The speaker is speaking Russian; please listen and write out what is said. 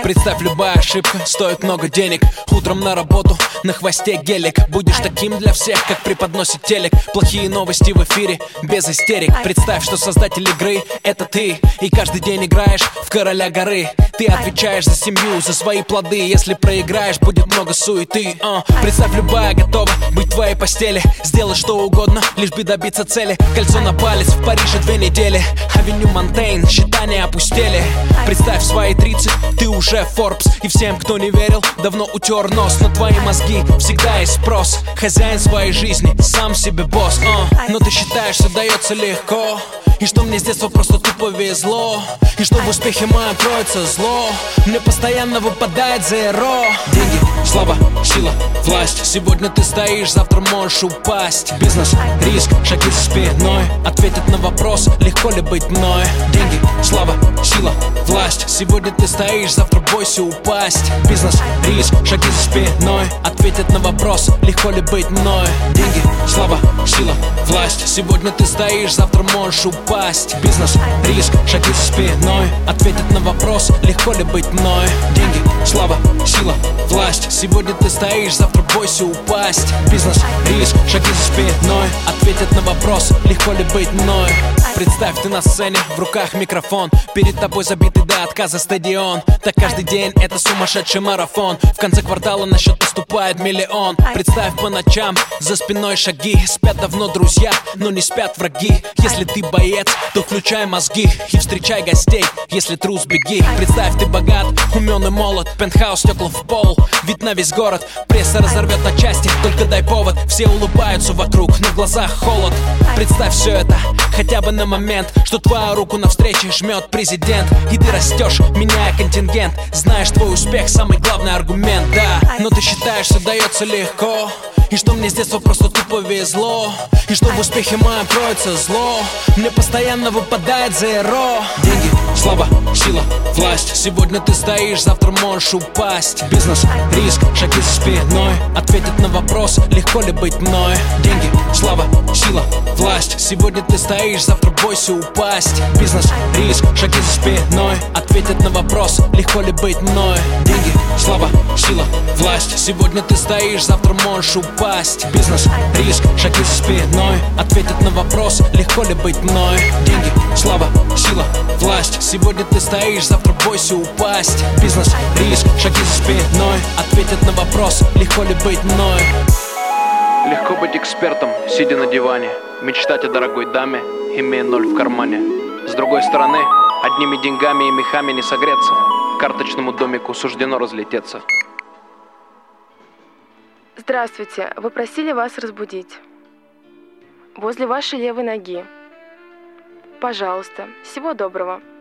Представь, любая ошибка стоит много денег. Утром на работу, на хвосте гелик. Будешь таким для всех, как преподносит телек. Плохие новости в эфире, без истерик. Представь, что создатель игры — это ты. И каждый день играешь в короля горы. Ты отвечаешь за семью, за свои плоды. Если проиграешь, будет много суеты. Представь, любая готова быть в твоей постели. Сделай что угодно, лишь бы добиться цели. Кольцо на палец, в Париже 2 недели. Авеню Монтейн, счета не опустели. Представь, в свои 30 ты уже Forbes. И всем, кто не верил, давно утер нос. На твои мозги всегда есть спрос. Хозяин своей жизни, сам себе босс. Но ты считаешь, что дается легко. И что мне с детства просто тупо везло. И что в успехе моем кроется зло. Мне постоянно выпадает зеро. Деньги, слава, сила, власть. Сегодня ты стоишь, завтра можешь упасть. Бизнес, риск, шаги за спиной. Ответить на вопрос, легко ли быть мной. Деньги, слава, сила, власть. Сегодня ты стоишь, завтра бойся упасть. Бизнес, риск, шаги за спиной. Ответить на вопрос, легко ли быть мной. Деньги, слава, сила, власть. Сегодня ты стоишь, завтра можешь упасть. Бизнес, риск, шаги за спиной. Ответить на вопрос, легко ли быть мной. Деньги, слава, сила, власть. Сегодня ты стоишь, завтра бойся упасть. Бизнес, риск, шаги за спиной. Ответить на вопрос, легко ли быть мной. Представь, ты на сцене, в руках микрофон. Перед тобой забитый до отказа стадион. Так каждый день это сумасшедший марафон. В конце квартала на счет поступает миллион. Представь, по ночам за спиной шаги. Спят давно друзья, но не спят враги. Если ты боец, то включай мозги и встречай гостей. Если трус, беги. Представь, ты богат, умен и молод. Пентхаус, стекла в пол, вид на весь город. Пресса разорвет на части, только дай повод. Все улыбаются вокруг, но в глазах холод. Представь все это, хотя бы на момент, что твою руку навстречу жмет президент. И ты растешь, меняя контингент. Знаешь, твой успех самый главный аргумент, да. Но ты считаешь, что дается легко. И что мне с детства просто тупо везло. И что в успехе моем кроется зло. Мне постоянно выпадает зеро. Деньги, слава, сила, власть. Сегодня ты стоишь, завтра можешь упасть. Бизнес, риск, шаги за спиной. Ответить на вопрос, легко ли быть мной. Деньги, слава, сила, власть. Сегодня ты стоишь, завтра бойся упасть. Бизнес, риск, шаги за спиной. Ответить на вопрос, легко ли быть мной. Деньги, слава, сила, власть. Сегодня ты стоишь, завтра можешь упасть. Бизнес, риск, шаги за спиной. Ответить на вопрос, легко ли быть мной. Деньги, слава, сила, власть. Сегодня ты стоишь, завтра бойся упасть. Бизнес, риск, шаги за спиной. Ответить на вопрос, легко ли быть мной. Легко быть экспертом, сидя на диване. Мечтать о дорогой даме, имея 0 в кармане. С другой стороны, одними деньгами и мехами не согреться. Карточному домику суждено разлететься. Здравствуйте, вы просили вас разбудить. Возле вашей левой ноги. Пожалуйста, всего доброго.